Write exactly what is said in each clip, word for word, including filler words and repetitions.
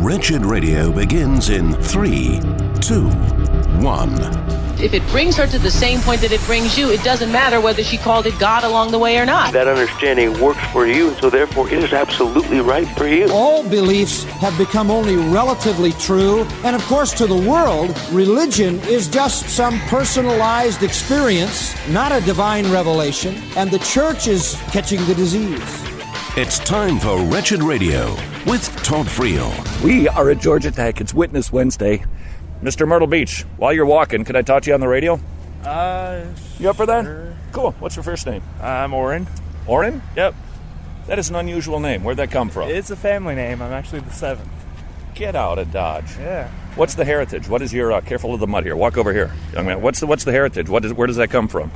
Wretched Radio begins in three, two, one. If it brings her to the same point that it brings you, it doesn't matter whether she called it God along the way or not. That understanding works for you, so therefore it is absolutely right for you. All beliefs have become only relatively true, and of course to the world, religion is just some personalized experience, not a divine revelation, and the church is catching the disease. It's time for Wretched Radio with Todd Friel. We are at Georgia Tech. It's Witness Wednesday. Mister Myrtle Beach, while you're walking, could I talk to you on the radio? Uh, You up for that? sure. Cool. What's your first name? I'm Oren. Oren? Yep. That is an unusual name. Where'd that come from? It's a family name. I'm actually the seventh. Get out of Dodge. Yeah. What's the heritage? What is your, uh, careful of the mud here. Walk over here, young man. What's the, what's the heritage? What is, where does that come from?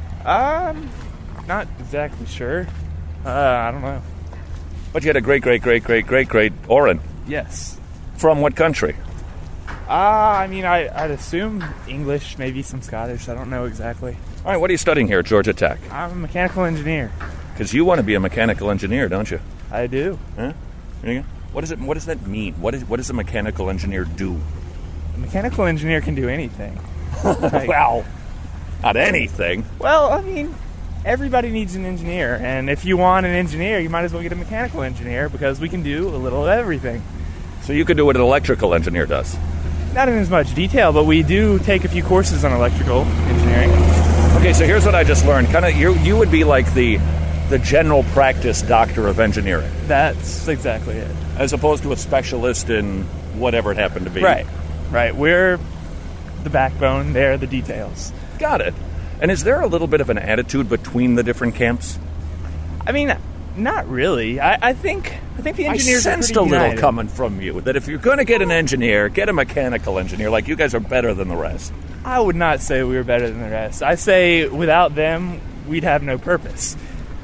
Um, not exactly sure. Uh, I don't know. But you had a great, great, great, great, great, great Oren. Yes. From what country? Uh, I mean, I, I'd assume English, maybe some Scottish. I don't know exactly. All right, what are you studying here at Georgia Tech? I'm a mechanical engineer. Because you want to be a mechanical engineer, don't you? I do. Huh? There you go. What does it? What does that mean? What, is, what does a mechanical engineer do? A mechanical engineer can do anything. Like, Well, not anything. well, I mean, everybody needs an engineer. And if you want an engineer, you might as well get a mechanical engineer because we can do a little of everything. So you could do what an electrical engineer does. Not in as much detail, but we do take a few courses on electrical engineering. Okay, so here's what I just learned. Kind of, you you would be like the the general practice doctor of engineering, That's exactly it. as opposed to a specialist in whatever it happened to be. Right, right. We're the backbone. They're the details. Got it. And is there a little bit of an attitude between the different camps? I mean, not really. I, I think I think the engineers I are sensed pretty a little united. coming from you that if you're going to get an engineer, get a mechanical engineer. Like, you guys are better than the rest. I would not say we were better than the rest. I say without them, we'd have no purpose.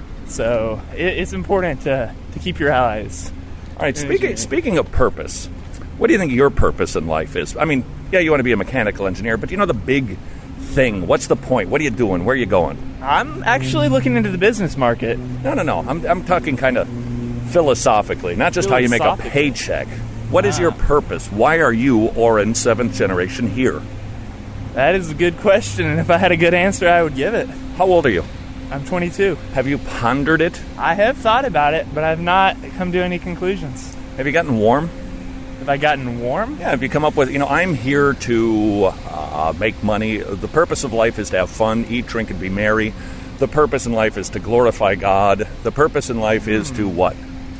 So it, it's important to, to keep your allies. All right, in speaking, engineering. speaking of purpose, what do you think your purpose in life is? I mean, yeah, you want to be a mechanical engineer, but you know the big thing. What's the point? What are you doing? Where are you going? I'm actually looking into the business market. No, no, no. I'm, I'm talking kind of philosophically, not just how you make a Philosophically. paycheck. What is Ah. your purpose? Why are you, Oren, seventh generation, here? That is a good question, and if I had a good answer, I would give it. How old are you? I'm twenty-two. Have you pondered it? I have thought about it, but I've not come to any conclusions. Have you gotten warm? Have I gotten warm? Yeah, have you come up with, you know, I'm here to uh, make money. The purpose of life is to have fun, eat, drink, and be merry. The purpose in life is to glorify God. The purpose in life is to what?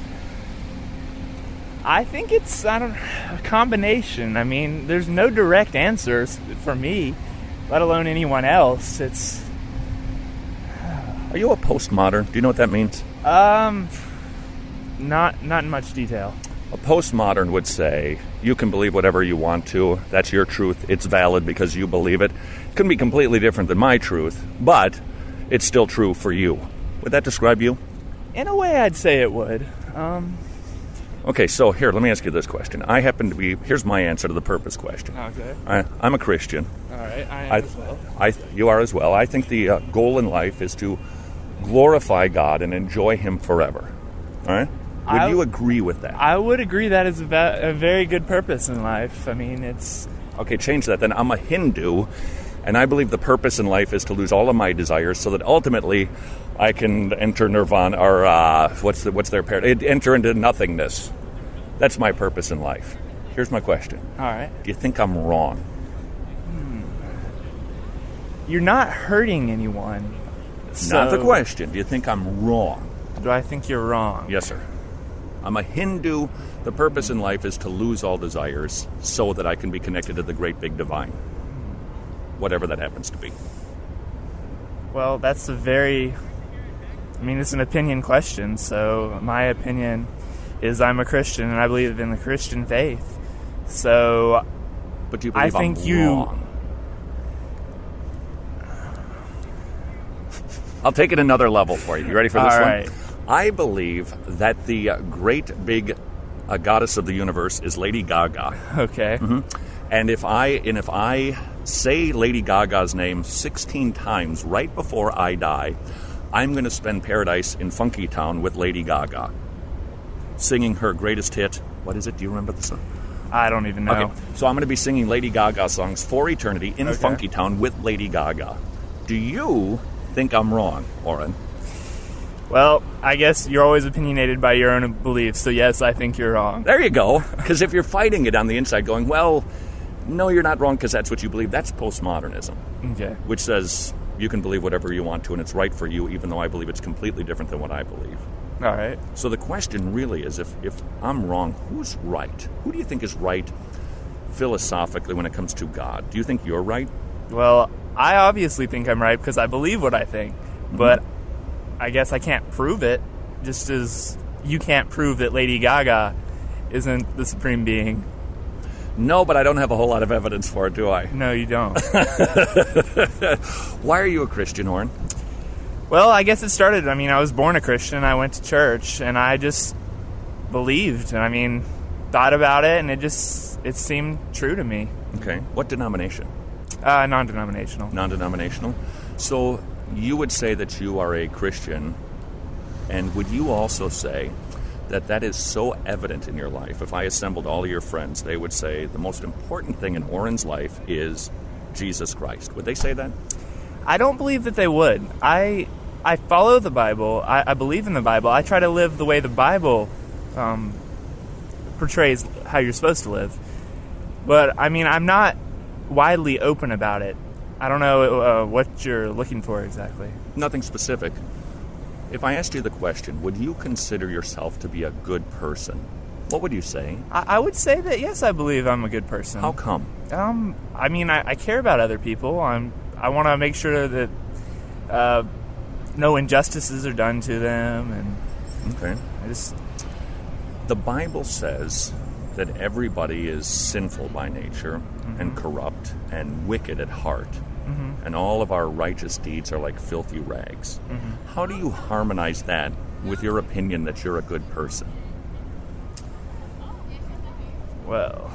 I think it's I don't a combination. I mean, there's no direct answers for me, let alone anyone else. It's Are you a postmodern? Do you know what that means? um not not in much detail. A postmodern would say, you can believe whatever you want to. That's your truth. It's valid because you believe it. It can be completely different than my truth, but it's still true for you. Would that describe you? In a way, I'd say it would. Um, Okay, so here, let me ask you this question. I happen to be, here's my answer to the purpose question. okay. I, I'm a Christian. All right. I am I, as well. I, you are as well. I think the uh, goal in life is to glorify God and enjoy Him forever. All right? Would I- you agree with that? I would agree that is a, va- a very good purpose in life. I mean, it's Okay, change that then. I'm a Hindu, and I believe the purpose in life is to lose all of my desires so that ultimately I can enter nirvana, or uh, what's the, what's their par- enter into nothingness. That's my purpose in life. Here's my question. all right. Do you think I'm wrong? You're not hurting anyone. So Not the question. Do you think I'm wrong? Do I think you're wrong? Yes, sir. I'm a Hindu. The purpose in life is to lose all desires so that I can be connected to the great big divine. Whatever that happens to be. Well, that's a very, I mean, it's an opinion question, so my opinion is I'm a Christian, and I believe in the Christian faith. So, But do you I believe think I'm you- wrong? I'll take it another level for you. You ready for this All one? right. I believe that the uh, great big uh, goddess of the universe is Lady Gaga. okay. Mm-hmm. And if I and if I say Lady Gaga's name sixteen times right before I die, I'm going to spend paradise in Funky Town with Lady Gaga. singing her greatest hit. What is it? Do you remember the song? I don't even know. Okay, so I'm going to be singing Lady Gaga songs for eternity in Okay. Funky Town with Lady Gaga. Do you think I'm wrong, Oren? Well, I guess you're always opinionated by your own beliefs, so yes, I think you're wrong. There you go. Because if you're fighting it on the inside going, well, no, you're not wrong because that's what you believe, that's postmodernism, Okay. which says you can believe whatever you want to and it's right for you, even though I believe it's completely different than what I believe. All right. So the question really is, if, if I'm wrong, who's right? Who do you think is right philosophically when it comes to God? Do you think you're right? Well, I obviously think I'm right because I believe what I think, but I guess I can't prove it, just as you can't prove that Lady Gaga isn't the supreme being. No, but I don't have a whole lot of evidence for it, do I? No, you don't. Why are you a Christian, Oren? Well, I guess it started, I mean, I was born a Christian, I went to church, and I just believed, and I mean, thought about it, and it just, it seemed true to me. Okay. What denomination? Uh, non-denominational. Non-denominational. So you would say that you are a Christian, and would you also say that that is so evident in your life? If I assembled all of your friends, they would say the most important thing in Oren's life is Jesus Christ. Would they say that? I don't believe that they would. I I follow the Bible. I, I believe in the Bible. I try to live the way the Bible um, portrays how you're supposed to live. But, I mean, I'm not widely open about it. I don't know uh, what you're looking for exactly. Nothing specific. If I asked you the question, would you consider yourself to be a good person? What would you say? I, I would say that, yes, I believe I'm a good person. How come? Um, I mean, I, I care about other people. I'm, I want to make sure that uh, no injustices are done to them, and Okay. I just... The Bible says that everybody is sinful by nature mm-hmm. and corrupt and wicked at heart. Mm-hmm. And all of our righteous deeds are like filthy rags. Mm-hmm. How do you harmonize that with your opinion that you're a good person? Well...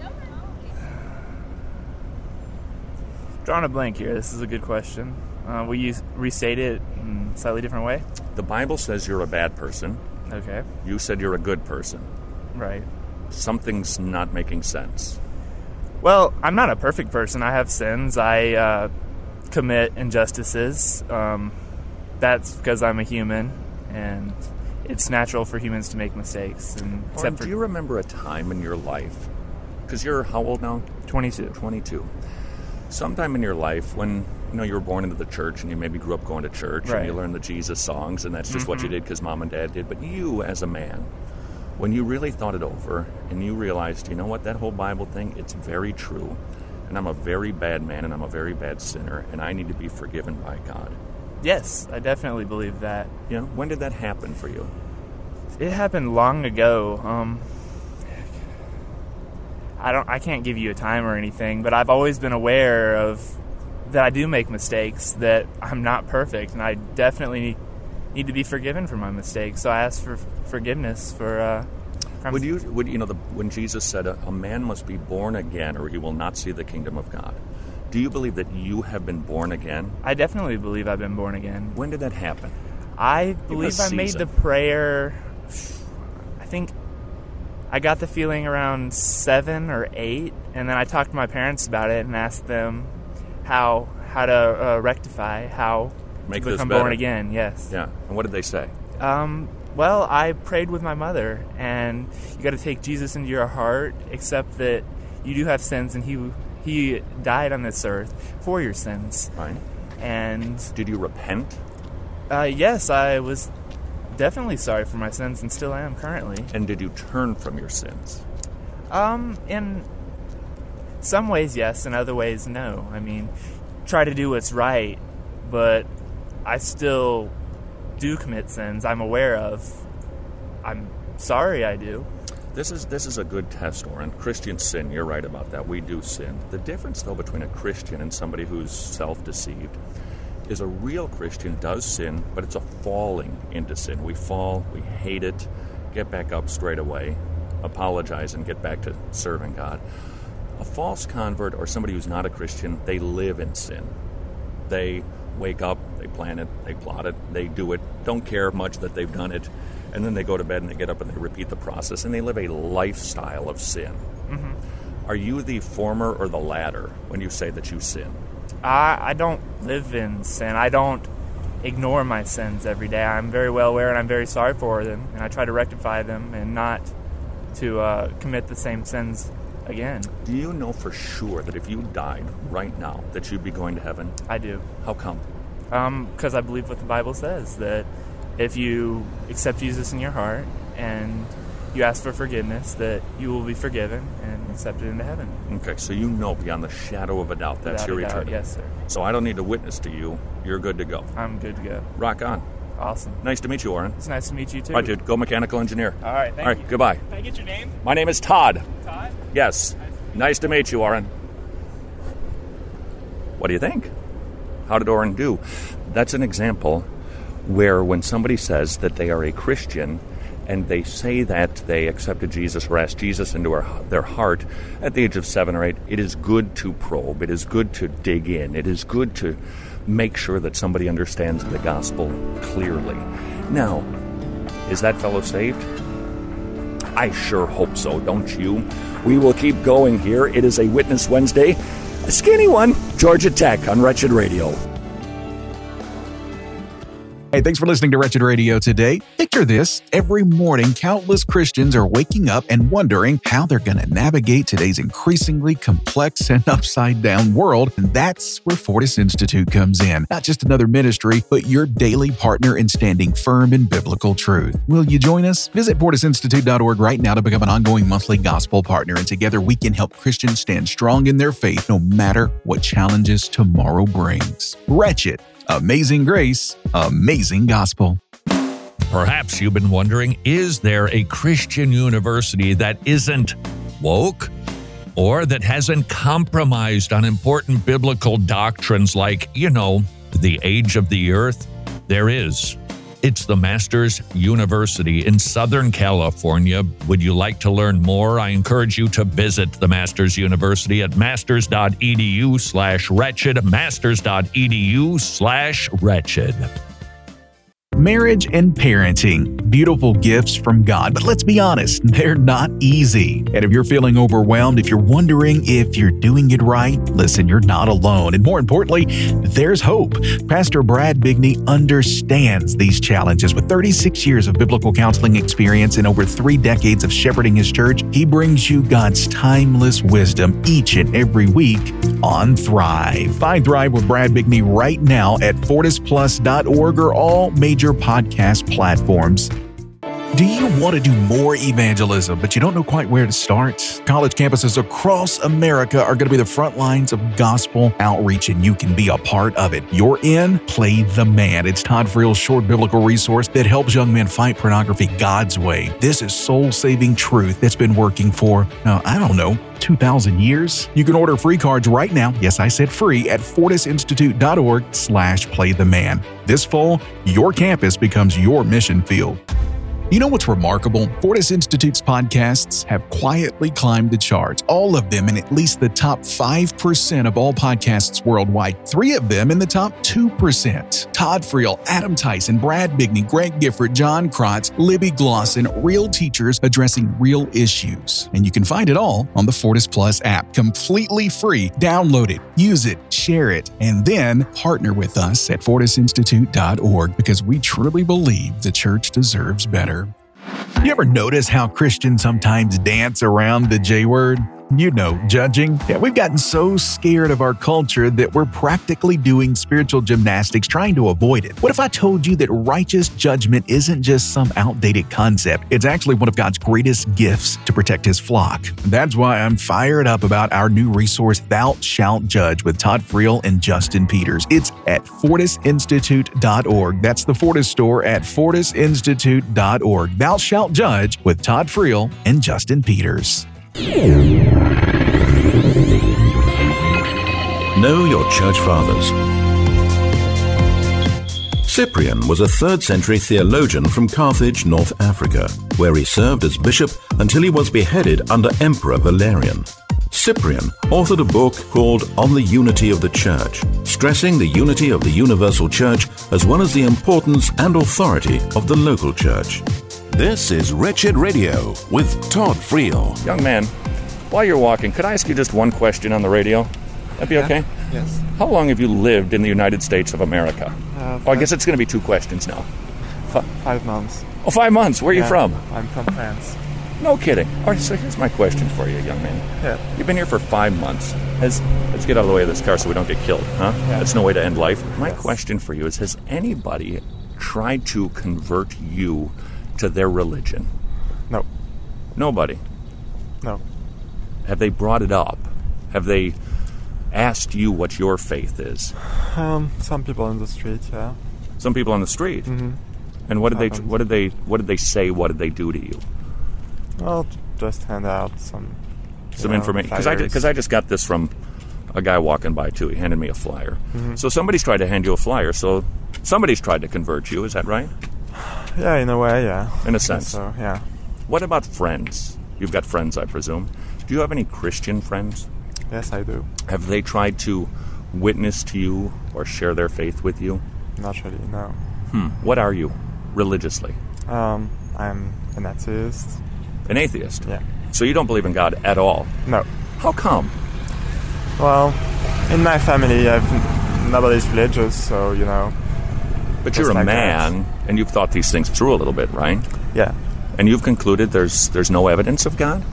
Drawing a blank here. This is a good question. Uh, will you restate it in a slightly different way? The Bible says you're a bad person. Okay. You said you're a good person. Right. Something's not making sense. Well, I'm not a perfect person. I have sins. I uh, commit injustices. Um, that's because I'm a human, and it's natural for humans to make mistakes. And Or except do for you remember a time in your life, because you're how old now? twenty-two. twenty-two. Sometime in your life when you know you were born into the church and you maybe grew up going to church Right. and you learned the Jesus songs and that's just Mm-hmm. what you did because mom and dad did. But you, as a man, when you really thought it over and you realized, you know what, that whole Bible thing, it's very true. And I'm a very bad man and I'm a very bad sinner and I need to be forgiven by God. Yes, I definitely believe that. You know, when did that happen for you? It happened long ago. Um, I don't. I can't give you a time or anything, but I've always been aware of that I do make mistakes, that I'm not perfect, and I definitely need, need to be forgiven for my mistakes. So I ask for forgiveness for. Uh, crimes. Would you, would you know, the, when Jesus said, a, a man must be born again or he will not see the kingdom of God. Do you believe that you have been born again? I definitely believe I've been born again. When did that happen? I believe I made season. the prayer. I think I got the feeling around seven or eight, and then I talked to my parents about it and asked them how how to uh, rectify, how Make to this become better. born again. Yes. Yeah. And what did they say? Um, well, I prayed with my mother, and you got to take Jesus into your heart, accept that you do have sins, and he he died on this earth for your sins. Right. And Did you repent? uh, yes, I was definitely sorry for my sins, and still am currently. And did you turn from your sins? Um, in some ways, yes. In other ways, no. I mean, try to do what's right, but I still do commit sins I'm aware of. I'm sorry I do. This is this is a good test, Oren. Christians sin. You're right about that. We do sin. The difference, though, between a Christian and somebody who's self-deceived is a real Christian does sin, but it's a falling into sin. We fall, we hate it, get back up straight away, apologize, and get back to serving God. A false convert or somebody who's not a Christian, they live in sin. They wake up, they plan it, they plot it, they do it, don't care much that they've done it, and then they go to bed and they get up and they repeat the process, and they live a lifestyle of sin. Mm-hmm. Are you the former or the latter when you say that you sin? I, I don't live in sin. I don't ignore my sins every day. I'm very well aware and I'm very sorry for them, and I try to rectify them and not to uh, commit the same sins again. Do you know for sure that if you died right now that you'd be going to heaven? I do. How come? Um, because I believe what the Bible says, that if you accept Jesus in your heart and you ask for forgiveness, that you will be forgiven and accepted into heaven. Okay, so you know beyond the shadow of a doubt that's Without your a doubt, eternity. yes, sir. So I don't need to witness to you. You're good to go. I'm good to go. Rock on. Awesome. Nice to meet you, Oren. It's nice to meet you, too. All right, dude. Go mechanical engineer. All right, thank All right, you. goodbye. Can I get your name? My name is Todd. Todd? Yes. Nice to meet you, Oren. What do you think? How did Oren do? That's an example where when somebody says that they are a Christian and they say that they accepted Jesus or asked Jesus into our, their heart at the age of seven or eight, it is good to probe. It is good to dig in. It is good to make sure that somebody understands the gospel clearly. Now, is that fellow saved? I sure hope so, don't you? We will keep going here. It is a Witness Wednesday. A skinny one. Georgia Tech on Wretched Radio. Hey, thanks for listening to Wretched Radio today. Picture this. Every morning, countless Christians are waking up and wondering how they're going to navigate today's increasingly complex and upside-down world. And that's where Fortis Institute comes in. Not just another ministry, but your daily partner in standing firm in biblical truth. Will you join us? Visit fortis institute dot org right now to become an ongoing monthly gospel partner. And together we can help Christians stand strong in their faith no matter what challenges tomorrow brings. Wretched. Amazing grace, amazing gospel. Perhaps you've been wondering, is there a Christian university that isn't woke or that hasn't compromised on important biblical doctrines like, you know, the age of the earth? There is. It's the Masters University in Southern California. Would you like to learn more? I encourage you to visit the Masters University at masters.edu slash wretched, masters.edu slash wretched. Marriage and parenting, beautiful gifts from God, but let's be honest, they're not easy. And if you're feeling overwhelmed, if you're wondering if you're doing it right, listen, you're not alone. And more importantly, there's hope. Pastor Brad Bigney understands these challenges. With thirty-six years of biblical counseling experience and over three decades of shepherding his church, he brings you God's timeless wisdom each and every week on Thrive. Find Thrive with Brad Bigney right now at fortis plus dot org or all major podcast platforms. Do you want to do more evangelism, but you don't know quite where to start? College campuses across America are going to be the front lines of gospel outreach, and you can be a part of it. You're in Play the Man. It's Todd Friel's short biblical resource that helps young men fight pornography God's way. This is soul-saving truth that's been working for, uh, I don't know, two thousand years. You can order free cards right now. Yes, I said free at fortis institute dot org slash play the man. This fall, your campus becomes your mission field. You know what's remarkable? Fortis Institute's podcasts have quietly climbed the charts, all of them in at least the top five percent of all podcasts worldwide, three of them in the top two percent. Todd Friel, Adam Tyson, Brad Bigney, Greg Gifford, John Krotz, Libby Glosson, real teachers addressing real issues. And you can find it all on the Fortis Plus app, completely free. Download it, use it, share it, and then partner with us at fortis institute dot org because we truly believe the church deserves better. You ever notice how Christians sometimes dance around the J word? You know, judging. Yeah, we've gotten so scared of our culture that we're practically doing spiritual gymnastics trying to avoid it. What if I told you that righteous judgment isn't just some outdated concept? It's actually one of God's greatest gifts to protect his flock. That's why I'm fired up about our new resource, Thou Shalt Judge, with Todd Friel and Justin Peters. It's at fortis institute dot org. That's the Fortis store at fortis institute dot org. Thou Shalt Judge with Todd Friel and Justin Peters. Know your church fathers. Cyprian was a third century theologian from Carthage, North Africa, where he served as bishop until he was beheaded under Emperor Valerian. Cyprian authored a book called On the Unity of the Church, stressing the unity of the universal church as well as the importance and authority of the local church. This is Wretched Radio with Todd Friel. Young man, while you're walking, could I ask you just one question on the radio? That'd be okay? Yes. How long have you lived in the United States of America? Uh, oh, I guess it's going to be two questions now. F- five months. Oh, five months. Where are yeah, you from? I'm from France. No kidding. All right, so here's my question for you, young man. Yeah. You've been here for five months. Has, let's get out of the way of this car so we don't get killed, huh? Yeah. That's no way to end life. My yes. question for you is, has anybody tried to convert you to their religion? No. Nobody? No. Have they brought it up? Have they asked you what your faith is? Um, some people on the street, yeah. Some people on the street? Mm-hmm. And what did Happens. they what did they what did they say? What did they do to you? Well, just hand out some Some know, information, because I because I just got this from a guy walking by too. He handed me a flyer. Mm-hmm. So somebody's tried to hand you a flyer. So somebody's tried to convert you. Is that right? Yeah, in a way, yeah. In a sense. So yeah. What about friends? You've got friends, I presume. Do you have any Christian friends? Yes, I do. Have they tried to witness to you or share their faith with you? Not really, no. Hmm. What are you, religiously? Um, I'm an atheist. An atheist? Yeah. So you don't believe in God at all? No. How come? Well, in my family, I've nobody's religious, so you know. But you're a like man, that. and you've thought these things through a little bit, right? Yeah. And you've concluded there's there's no evidence of God?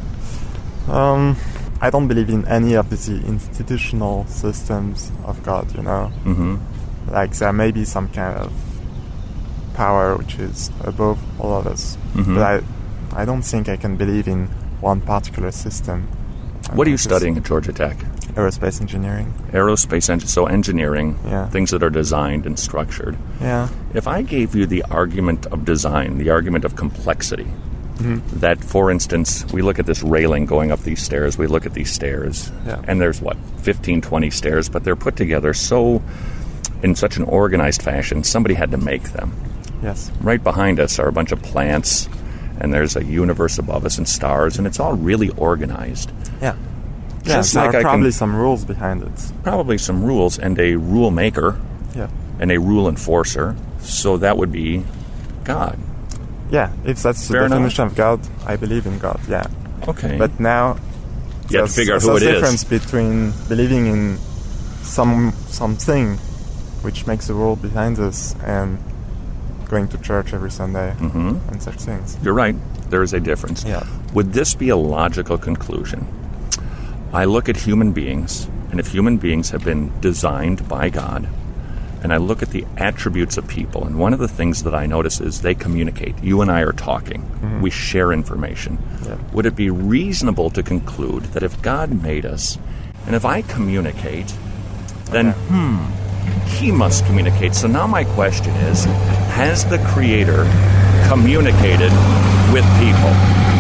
Um, I don't believe in any of the institutional systems of God, you know. Mm-hmm. Like there may be some kind of power which is above all of us, mm-hmm. but I, I don't think I can believe in one particular system. What are you studying at Georgia Tech? Aerospace engineering. Aerospace engineering, so engineering, yeah. Things that are designed and structured. Yeah. If I gave you the argument of design, the argument of complexity, mm-hmm. that, for instance, we look at this railing going up these stairs, we look at these stairs, yeah. and there's, what, fifteen, twenty stairs, but they're put together so, in such an organized fashion, somebody had to make them. Yes. Right behind us are a bunch of plants, and there's a universe above us and stars, and it's all really organized. Yeah. Just yeah, like there are I probably can, some rules behind it. Probably some rules, and a rule maker, yeah. and a rule enforcer, so that would be God. Yeah, if that's the Fair definition enough. of God, I believe in God, yeah. Okay. But now, you have to figure out who it there's a is. difference between believing in some something which makes the world behind us and going to church every Sunday mm-hmm. and such things. You're right. There is a difference. Yeah. Would this be a logical conclusion? I look at human beings, and if human beings have been designed by God, and I look at the attributes of people, and one of the things that I notice is they communicate. You and I are talking. Mm-hmm. We share information. Yeah. Would it be reasonable to conclude that if God made us, and if I communicate, then, okay. hmm, He must communicate. So now my question is, has the Creator communicated with people?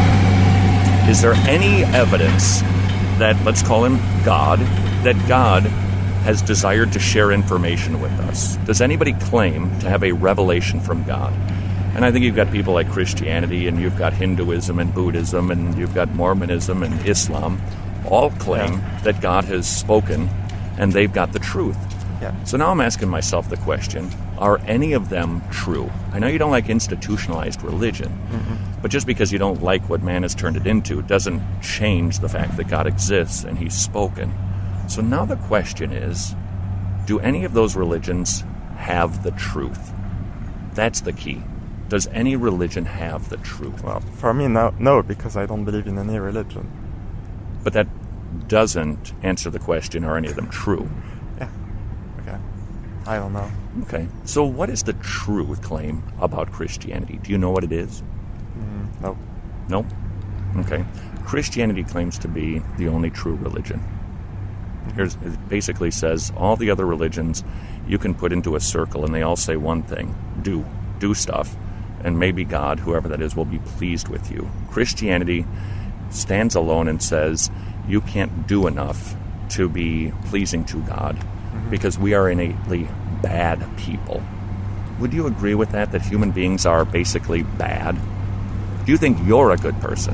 Is there any evidence that, let's call Him God, that God has desired to share information with us? Does anybody claim to have a revelation from God? And I think you've got people like Christianity, and you've got Hinduism and Buddhism, and you've got Mormonism and Islam, all claim yeah. that God has spoken, and they've got the truth. Yeah. So now I'm asking myself the question, are any of them true? I know you don't like institutionalized religion, mm-hmm. but just because you don't like what man has turned it into doesn't change the fact that God exists and He's spoken. So now the question is, do any of those religions have the truth? That's the key. Does any religion have the truth? Well, for me, no, no, because I don't believe in any religion. But that doesn't answer the question, are any of them true? Yeah. Okay. I don't know. Okay. So what is the truth claim about Christianity? Do you know what it is? Mm, no. No? Okay. Christianity claims to be the only true religion. Here's, it basically says all the other religions you can put into a circle and they all say one thing: do. Do stuff. And maybe God, whoever that is, will be pleased with you. Christianity stands alone and says you can't do enough to be pleasing to God mm-hmm. because we are innately bad people. Would you agree with that, that human beings are basically bad? Do you think you're a good person?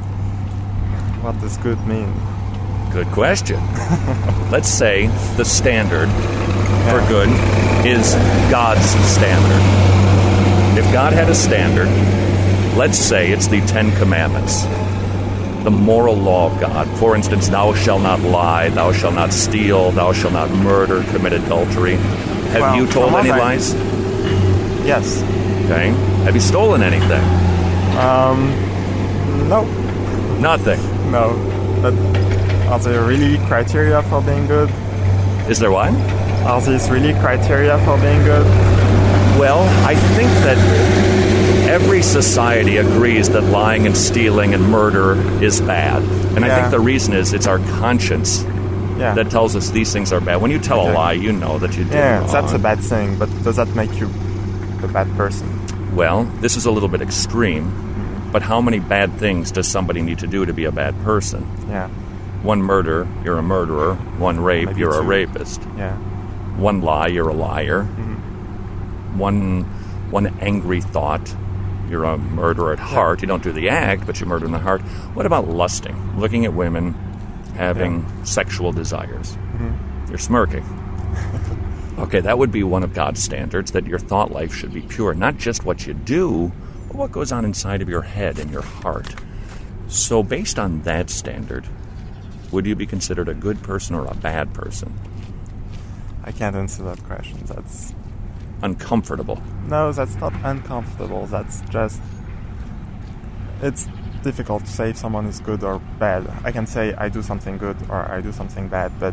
What does good mean? Good question. Let's say the standard yeah. for good is God's standard. If God had a standard, let's say it's the Ten Commandments, the moral law of God. For instance, thou shalt not lie, thou shalt not steal, thou shalt not murder, commit adultery. Have Well, you told from what any I- lies? Yes. Okay. Have you stolen anything? Um, no. Nothing. No. But are there really criteria for being good? Is there what? Are these really criteria for being good? Well, I think that every society agrees that lying and stealing and murder is bad. And I Yeah. think the reason is it's our conscience Yeah. that tells us these things are bad. When you tell Okay. a lie, you know that you did Yeah, wrong. that's a bad thing, but does that make you a bad person? Well, this is a little bit extreme, but how many bad things does somebody need to do to be a bad person? Yeah. One murder, you're a murderer. One rape, Maybe you're a two. rapist. Yeah. One lie, you're a liar. Mm-hmm. One one angry thought, you're a murderer at heart. You don't do the act, but you murder in the heart. What about lusting? Looking at women, having sexual desires. Mm-hmm. You're smirking. Okay, that would be one of God's standards, that your thought life should be pure. Not just what you do, but what goes on inside of your head and your heart. So based on that standard, would you be considered a good person or a bad person? I can't answer that question. That's Uncomfortable. no, that's not uncomfortable. That's just it's difficult to say if someone is good or bad. I can say I do something good or I do something bad, but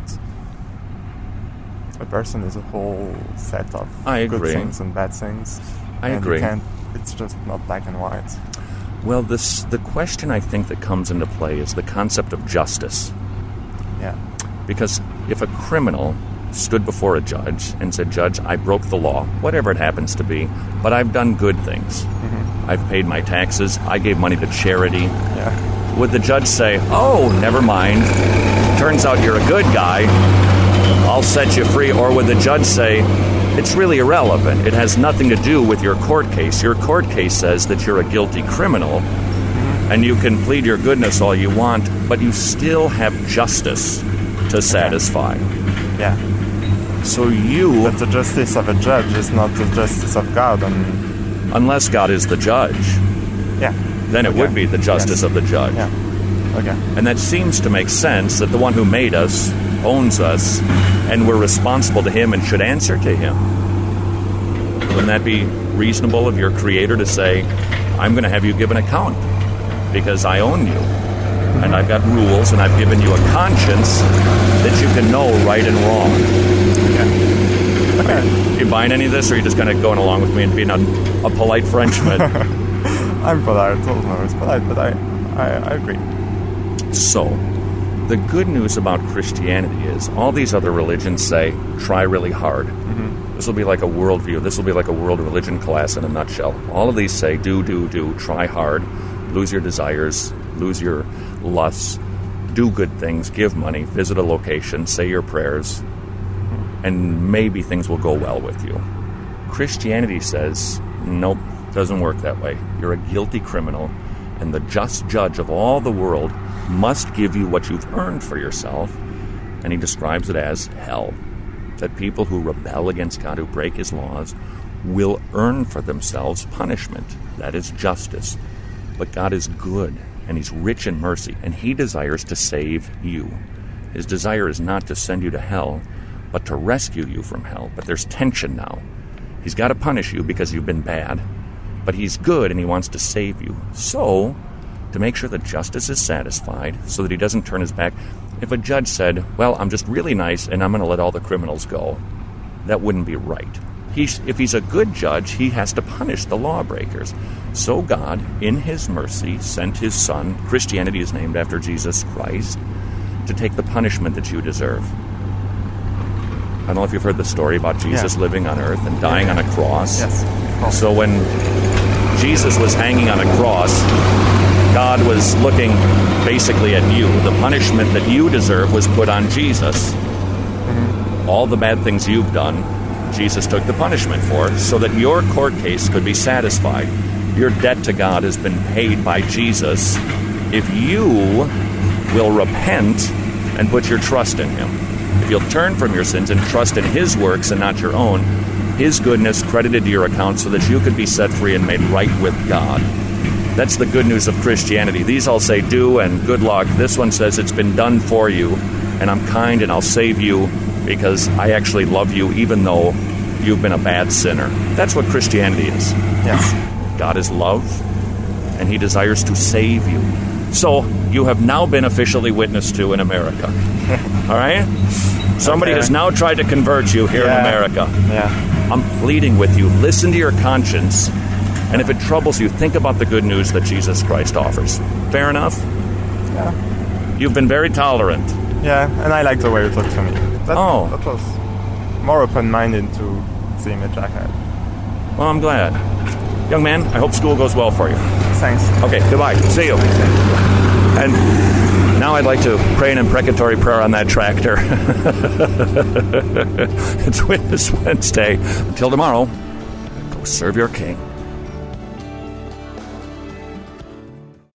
a person is a whole set of I good agree. things and bad things. I and agree. You can't, it's just not black and white. Well, this the question I think that comes into play is the concept of justice. Yeah. Because if a criminal stood before a judge and said, Judge, I broke the law, whatever it happens to be, but I've done good things. Mm-hmm. I've paid my taxes. I gave money to charity. Yeah. Would the judge say, oh, never mind, turns out you're a good guy, I'll set you free? Or would the judge say, it's really irrelevant. It has nothing to do with your court case. Your court case says that you're a guilty criminal, and you can plead your goodness all you want, but you still have justice to satisfy. Yeah. So you... But the justice of a judge is not the justice of God. And unless God is the judge, yeah. then it Okay. would be the justice Yes. of the judge. Yeah. Okay. And that seems to make sense, that the one who made us owns us, and we're responsible to him and should answer to him. Wouldn't that be reasonable of your creator to say, I'm going to have you give an account because I own you, and I've got rules, and I've given you a conscience that you can know right and wrong. Okay. You buying any of this, or are you just kind of going along with me and being a, a polite Frenchman? I'm polite, almost polite, but I, I, I agree. So, the good news about Christianity is all these other religions say, try really hard. Mm-hmm. This will be like a worldview. This will be like a world religion class in a nutshell. All of these say, do, do, do, try hard, lose your desires, lose your lusts, do good things, give money, visit a location, say your prayers, and maybe things will go well with you. Christianity says, nope, doesn't work that way. You're a guilty criminal, and the just judge of all the world must give you what you've earned for yourself. And he describes it as hell. That people who rebel against God, who break his laws, will earn for themselves punishment. That is justice. But God is good, and he's rich in mercy, and he desires to save you. His desire is not to send you to hell, but to rescue you from hell. But there's tension now. He's got to punish you because you've been bad, but he's good and he wants to save you. So, to make sure that justice is satisfied, so that he doesn't turn his back, if a judge said, well, I'm just really nice and I'm going to let all the criminals go, that wouldn't be right. He's, if he's a good judge, he has to punish the lawbreakers. So God, in his mercy, sent his son, Christianity is named after Jesus Christ, to take the punishment that you deserve. I don't know if you've heard the story about Jesus Yeah. living on earth and dying Yeah. on a cross. Yes, of course. So when Jesus was hanging on a cross, God was looking basically at you. The punishment that you deserve was put on Jesus. Mm-hmm. All the bad things you've done, Jesus took the punishment for, so that your court case could be satisfied. Your debt to God has been paid by Jesus if you will repent and put your trust in him. If you'll turn from your sins and trust in his works and not your own, his goodness credited to your account so that you could be set free and made right with God. That's the good news of Christianity. These all say do and good luck. This one says it's been done for you, and I'm kind and I'll save you because I actually love you even though you've been a bad sinner. That's what Christianity is. Yes. God is love, and he desires to save you. So you have now been officially witnessed to in America. All right? Somebody Okay. has now tried to convert you here Yeah. in America. Yeah. I'm pleading with you. Listen to your conscience. And if it troubles you, think about the good news that Jesus Christ offers. Fair enough? Yeah. You've been very tolerant. Yeah, and I like the way you talk to me. That, Oh. that was more open-minded to the image I had. Well, I'm glad. Young man, I hope school goes well for you. Thanks. Okay, goodbye. See you. And now I'd like to pray an imprecatory prayer on that tractor. It's Witness Wednesday. Until tomorrow, go serve your king.